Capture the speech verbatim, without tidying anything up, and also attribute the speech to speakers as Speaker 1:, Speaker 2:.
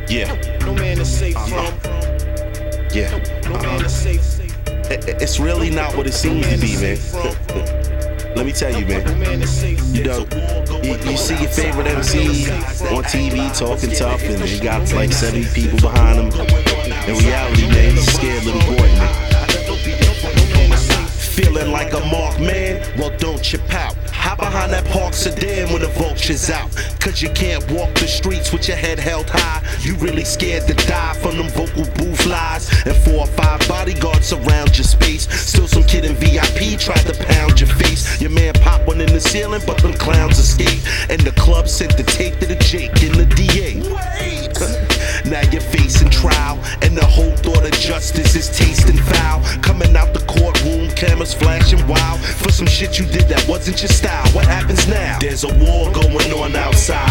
Speaker 1: Yeah.
Speaker 2: No man is safe
Speaker 1: Uh-huh.
Speaker 2: from.
Speaker 1: Yeah.
Speaker 2: No man
Speaker 1: Uh-huh.
Speaker 2: is safe.
Speaker 1: I- I- It's really not what it seems to be, man. Let me tell you, man.
Speaker 2: No man is safe.
Speaker 1: You know, you, you see your favorite M C on T V talking tough, and he got like seventy people behind him. In reality, man, he's a scared little boy, man. Feeling like a mark man? Well, don't you pout. Hide behind that park sedan when the vulture's out. Cause you can't walk the streets with your head held high. You really scared to die from them vocal booth lies. And four or five bodyguards surround your space. Still some kid in V I P tried to pound your face. Your man popped one in the ceiling, but them clowns escaped. And the club sent the tape to the Jake and the D A. Wait! Now you're facing trial, and the whole thought of justice is tasting foul. Coming out the courtroom, cameras flashing wild for some shit you did that wasn't your style. What happens now? There's a war going on outside.